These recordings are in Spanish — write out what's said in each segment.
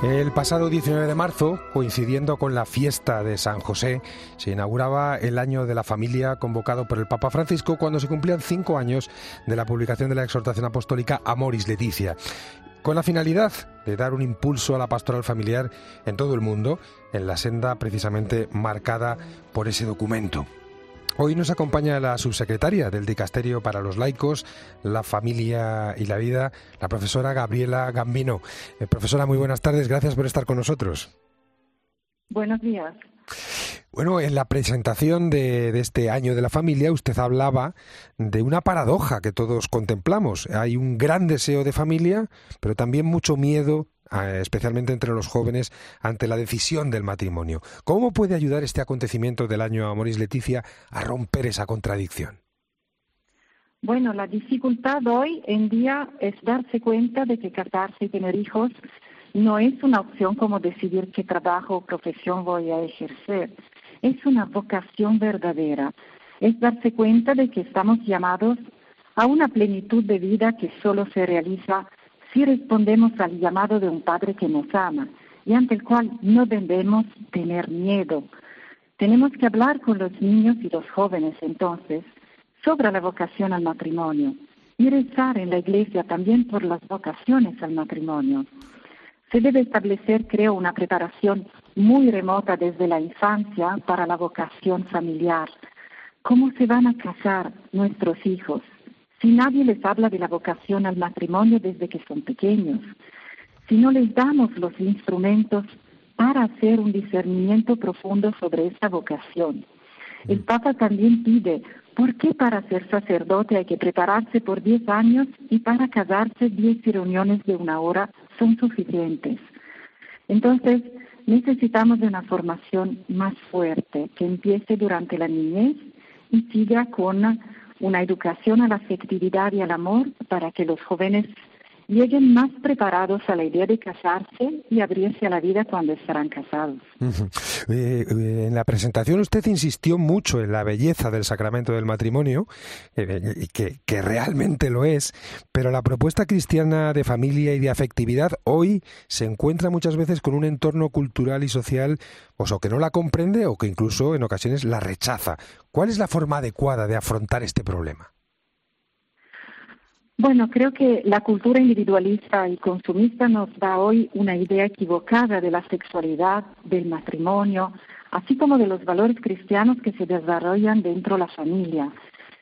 El pasado 19 de marzo, coincidiendo con la fiesta de San José, se inauguraba el Año de la Familia convocado por el Papa Francisco cuando se cumplían 5 años de la publicación de la exhortación apostólica Amoris Laetitia, con la finalidad de dar un impulso a la pastoral familiar en todo el mundo, en la senda precisamente marcada por ese documento. Hoy nos acompaña la subsecretaria del Dicasterio para los Laicos, la Familia y la Vida, la profesora Gabriela Gambino. Profesora, muy buenas tardes, gracias por estar con nosotros. Buenos días. Bueno, en la presentación de este Año de la Familia usted hablaba de una paradoja que todos contemplamos. Hay un gran deseo de familia, pero también mucho miedo, especialmente entre los jóvenes, ante la decisión del matrimonio. ¿Cómo puede ayudar este acontecimiento del Año Amoris Laetitia a romper esa contradicción? Bueno, la dificultad hoy en día es darse cuenta de que casarse y tener hijos no es una opción como decidir qué trabajo o profesión voy a ejercer. Es una vocación verdadera. Es darse cuenta de que estamos llamados a una plenitud de vida que solo se realiza si respondemos al llamado de un Padre que nos ama y ante el cual no debemos tener miedo. Tenemos que hablar con los niños y los jóvenes entonces sobre la vocación al matrimonio y rezar en la Iglesia también por las vocaciones al matrimonio. Se debe establecer, creo, una preparación muy remota desde la infancia para la vocación familiar. ¿Cómo se van a casar nuestros hijos si nadie les habla de la vocación al matrimonio desde que son pequeños? Si no les damos los instrumentos para hacer un discernimiento profundo sobre esta vocación. El Papa también pide, ¿por qué para ser sacerdote hay que prepararse por 10 años y para casarse 10 reuniones de 1 hora son suficientes? Entonces, necesitamos de una formación más fuerte que empiece durante la niñez y siga con una educación a la afectividad y al amor para que los jóvenes lleguen más preparados a la idea de casarse y abrirse a la vida cuando estarán casados. En la presentación usted insistió mucho en la belleza del sacramento del matrimonio, que realmente lo es, pero la propuesta cristiana de familia y de afectividad hoy se encuentra muchas veces con un entorno cultural y social o que no la comprende o que incluso en ocasiones la rechaza. ¿Cuál es la forma adecuada de afrontar este problema? Bueno, creo que la cultura individualista y consumista nos da hoy una idea equivocada de la sexualidad, del matrimonio, así como de los valores cristianos que se desarrollan dentro de la familia.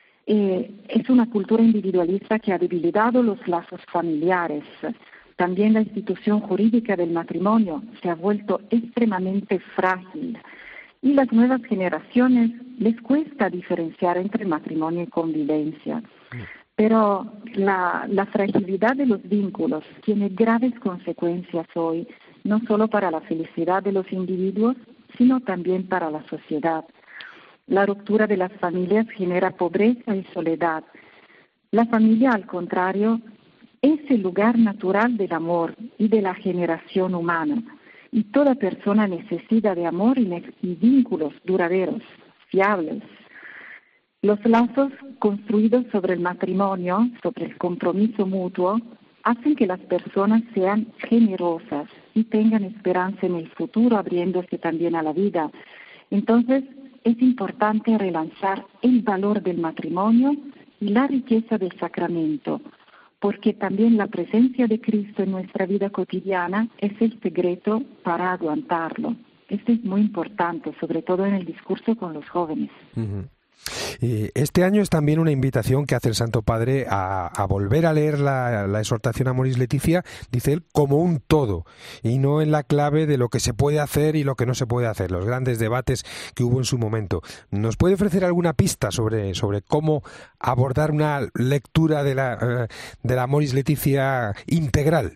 Es una cultura individualista que ha debilitado los lazos familiares. También la institución jurídica del matrimonio se ha vuelto extremadamente frágil y las nuevas generaciones les cuesta diferenciar entre matrimonio y convivencia. Pero la fragilidad de los vínculos tiene graves consecuencias hoy, no solo para la felicidad de los individuos, sino también para la sociedad. La ruptura de las familias genera pobreza y soledad. La familia, al contrario, es el lugar natural del amor y de la generación humana. Y toda persona necesita de amor y vínculos duraderos, fiables. Los lazos construidos sobre el matrimonio, sobre el compromiso mutuo, hacen que las personas sean generosas y tengan esperanza en el futuro, abriéndose también a la vida. Entonces, es importante relanzar el valor del matrimonio y la riqueza del sacramento, porque también la presencia de Cristo en nuestra vida cotidiana es el secreto para aguantarlo. Esto es muy importante, sobre todo en el discurso con los jóvenes. Uh-huh. Este año es también una invitación que hace el Santo Padre a volver a leer la exhortación Amoris Laetitia, dice él, como un todo, y no en la clave de lo que se puede hacer y lo que no se puede hacer, los grandes debates que hubo en su momento. ¿Nos puede ofrecer alguna pista sobre cómo abordar una lectura de la Amoris Laetitia integral?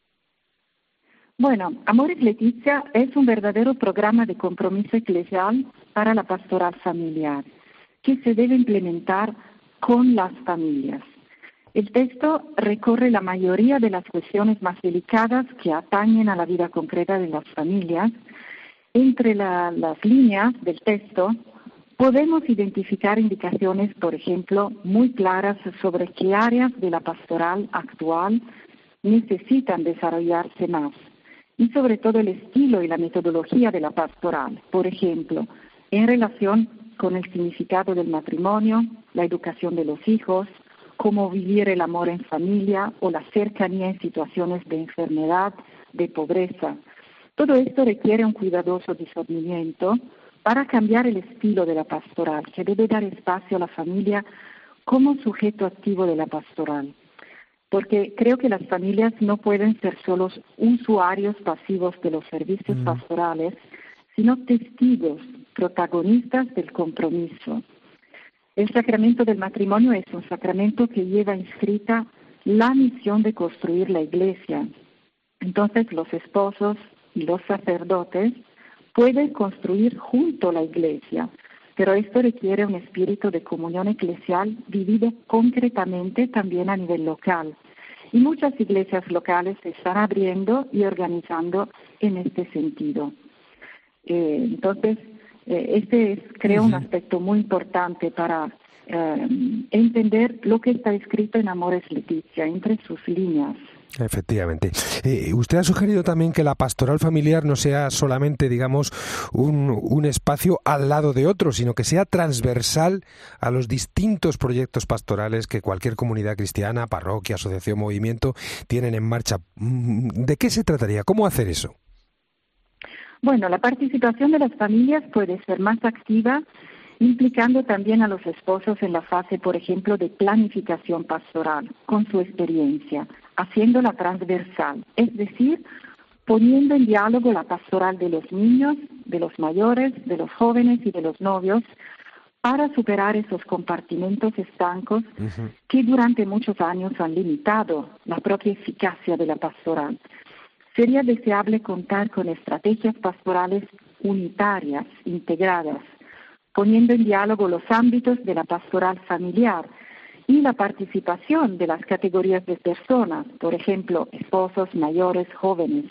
Bueno, Amoris Laetitia es un verdadero programa de compromiso eclesial para la pastoral familiar, que se debe implementar con las familias. El texto recorre la mayoría de las cuestiones más delicadas que atañen a la vida concreta de las familias. Entre las líneas del texto podemos identificar indicaciones, por ejemplo, muy claras sobre qué áreas de la pastoral actual necesitan desarrollarse más y sobre todo el estilo y la metodología de la pastoral. Por ejemplo, en relación con el significado del matrimonio, la educación de los hijos, cómo vivir el amor en familia o la cercanía en situaciones de enfermedad, de pobreza. Todo esto requiere un cuidadoso discernimiento para cambiar el estilo de la pastoral, que debe dar espacio a la familia como sujeto activo de la pastoral. Porque creo que las familias no pueden ser solo usuarios pasivos de los servicios pastorales, sino testigos, protagonistas del compromiso. El sacramento del matrimonio es un sacramento que lleva inscrita la misión de construir la Iglesia. Entonces los esposos y los sacerdotes pueden construir junto la Iglesia, pero esto requiere un espíritu de comunión eclesial vivido concretamente también a nivel local. Y muchas iglesias locales se están abriendo y organizando en este sentido. Entonces, este es, creo, un aspecto muy importante para entender lo que está escrito en Amoris Laetitia, entre sus líneas. Efectivamente. Usted ha sugerido también que la pastoral familiar no sea solamente, digamos, un espacio al lado de otro, sino que sea transversal a los distintos proyectos pastorales que cualquier comunidad cristiana, parroquia, asociación, movimiento tienen en marcha. ¿De qué se trataría? ¿Cómo hacer eso? Bueno, la participación de las familias puede ser más activa, implicando también a los esposos en la fase, por ejemplo, de planificación pastoral, con su experiencia, haciéndola transversal, es decir, poniendo en diálogo la pastoral de los niños, de los mayores, de los jóvenes y de los novios, para superar esos compartimentos estancos que durante muchos años han limitado la propia eficacia de la pastoral. Sería deseable contar con estrategias pastorales unitarias, integradas, poniendo en diálogo los ámbitos de la pastoral familiar y la participación de las categorías de personas, por ejemplo, esposos, mayores, jóvenes.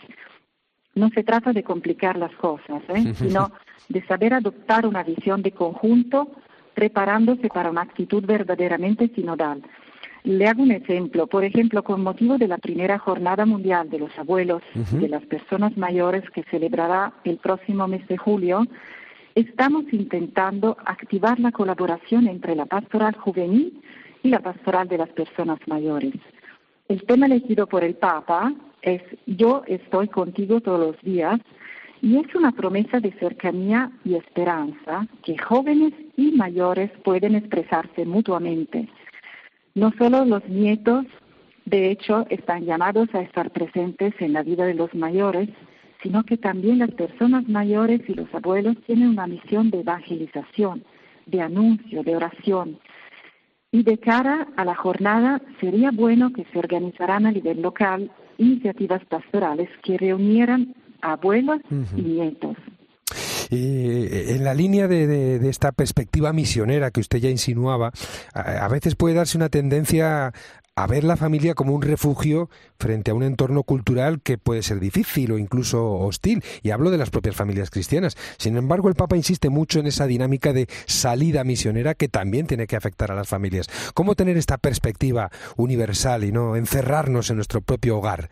No se trata de complicar las cosas, sino de saber adoptar una visión de conjunto, preparándose para una actitud verdaderamente sinodal. Le hago un ejemplo. Por ejemplo, con motivo de la primera Jornada Mundial de los Abuelos y de las Personas Mayores que celebrará el próximo mes de julio, estamos intentando activar la colaboración entre la pastoral juvenil y la pastoral de las personas mayores. El tema elegido por el Papa es "Yo estoy contigo todos los días", y es una promesa de cercanía y esperanza que jóvenes y mayores pueden expresarse mutuamente. No solo los nietos, de hecho, están llamados a estar presentes en la vida de los mayores, sino que también las personas mayores y los abuelos tienen una misión de evangelización, de anuncio, de oración. Y de cara a la jornada, sería bueno que se organizaran a nivel local iniciativas pastorales que reunieran a abuelos y nietos. En la línea de esta perspectiva misionera que usted ya insinuaba, a veces puede darse una tendencia a ver la familia como un refugio frente a un entorno cultural que puede ser difícil o incluso hostil, y hablo de las propias familias cristianas. Sin embargo, el Papa insiste mucho en esa dinámica de salida misionera que también tiene que afectar a las familias. ¿Cómo tener esta perspectiva universal y no encerrarnos en nuestro propio hogar?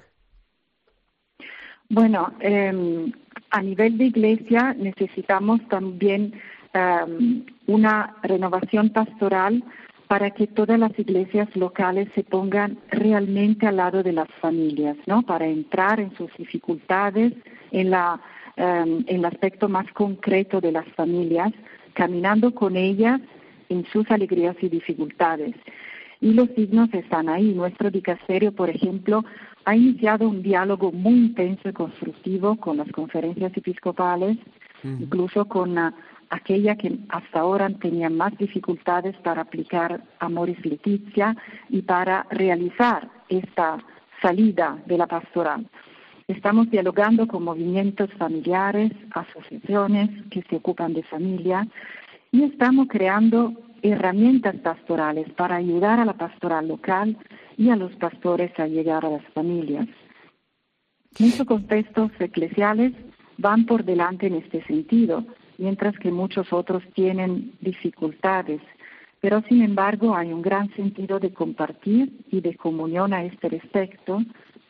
Bueno, a nivel de iglesia necesitamos también una renovación pastoral para que todas las iglesias locales se pongan realmente al lado de las familias, ¿no? Para entrar en sus dificultades, en el aspecto más concreto de las familias, caminando con ellas en sus alegrías y dificultades. Y los signos están ahí. Nuestro dicasterio, por ejemplo, ha iniciado un diálogo muy intenso y constructivo con las conferencias episcopales, incluso con aquella que hasta ahora tenían más dificultades para aplicar Amoris Laetitia y para realizar esta salida de la pastoral. Estamos dialogando con movimientos familiares, asociaciones que se ocupan de familia, y estamos creando herramientas pastorales para ayudar a la pastoral local y a los pastores a llegar a las familias. Muchos contextos eclesiales van por delante en este sentido, mientras que muchos otros tienen dificultades, pero sin embargo hay un gran sentido de compartir y de comunión a este respecto,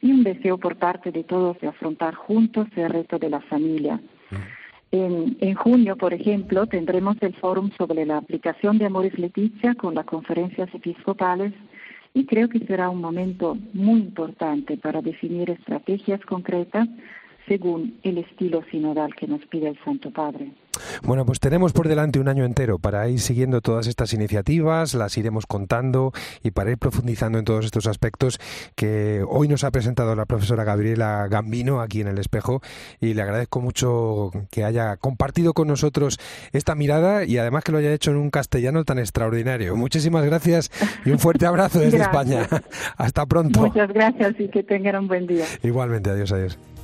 y un deseo por parte de todos de afrontar juntos el reto de la familia. En junio, por ejemplo, tendremos el fórum sobre la aplicación de Amoris Laetitia con las conferencias episcopales y creo que será un momento muy importante para definir estrategias concretas según el estilo sinodal que nos pide el Santo Padre. Bueno, pues tenemos por delante un año entero para ir siguiendo todas estas iniciativas, las iremos contando y para ir profundizando en todos estos aspectos que hoy nos ha presentado la profesora Gabriela Gambino aquí en El Espejo, y le agradezco mucho que haya compartido con nosotros esta mirada y además que lo haya hecho en un castellano tan extraordinario. Muchísimas gracias y un fuerte abrazo desde España. Hasta pronto. Muchas gracias y que tengan un buen día. Igualmente, adiós, adiós.